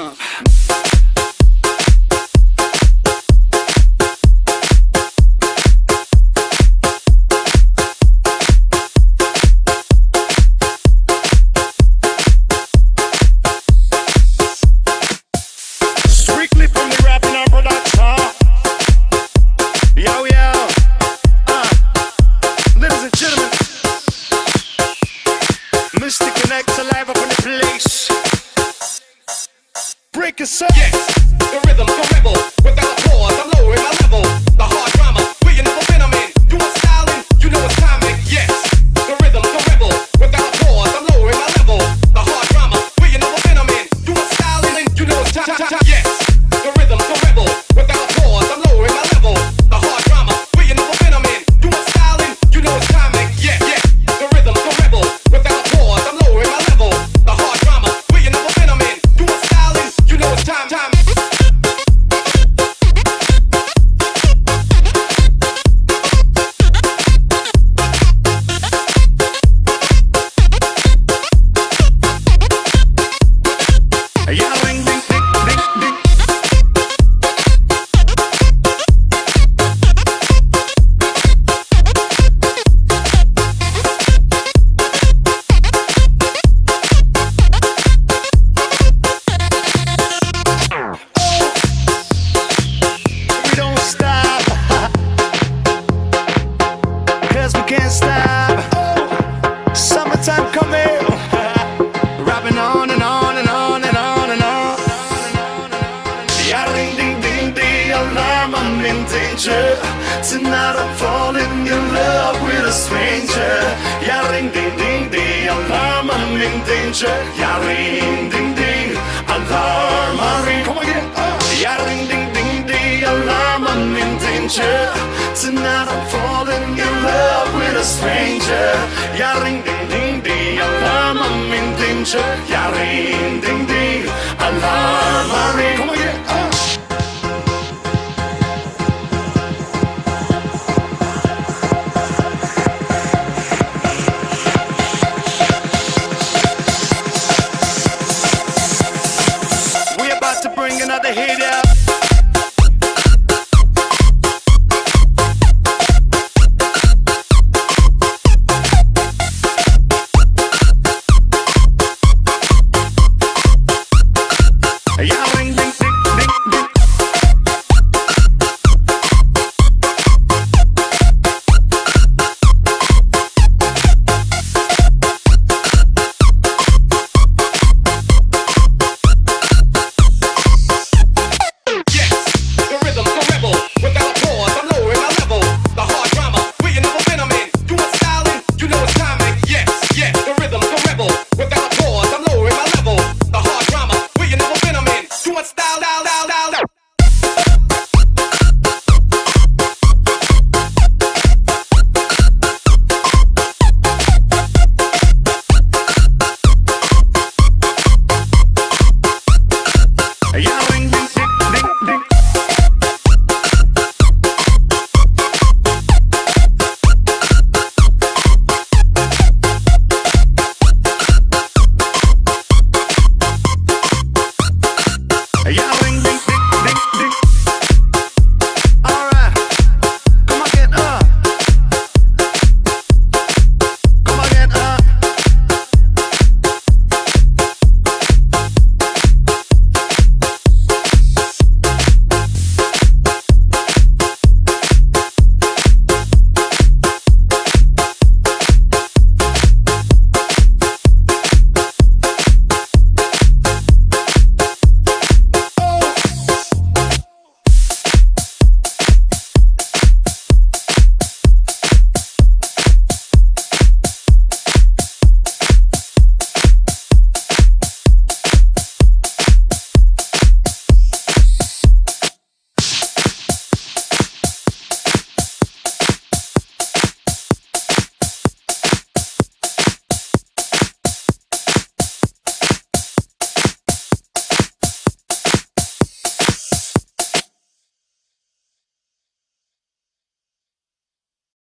Strictly from the rapping and production. Yo, yo. Ladies and gentlemen, Mr. Connect alive up in the place. Break us up. Yes, the rhythm, the rebel. Without a pause, I'm lowering my level. The hard drama, where you never been, I'm in. You want styling, you know it's timing. Yes, the rhythm, the rebel. Without a pause, I'm lowering my level. The hard drama, where you never been, I'm in. You want styling, you know it's time. Yes, the rhythm, the rebel. Without a pause, I'm lowering my level. The hard drama, where you never been, I'm in. You want styling, you know it's timing. Yes, yes, the rhythm, the rebel. Without a pause, I'm lowering my level. The hard drama, where you never been, I'm in. You want styling, you know it's time. Yeah, ring, ding, ding, ding, ding. We don't stop, 'cause we can't stop. Summertime coming, rapping on and on and on and on and on. Yeah, ding ding ding ding, alarm, I'm in danger. Tonight I'm falling in love with a stranger. Yeah, ding ding ding ding, alarm, I'm in danger. Yeah, ring ding ding, alarm, I ring. Come again. Yeah, ding ding ding ding, alarm, I'm in danger. Tonight I'm falling in love with a stranger. Yeah, ring ding ding ding, alarm, I'm in danger. Yeah, ring ding ding, alarm, I ring. Come again. We about to bring another hit out.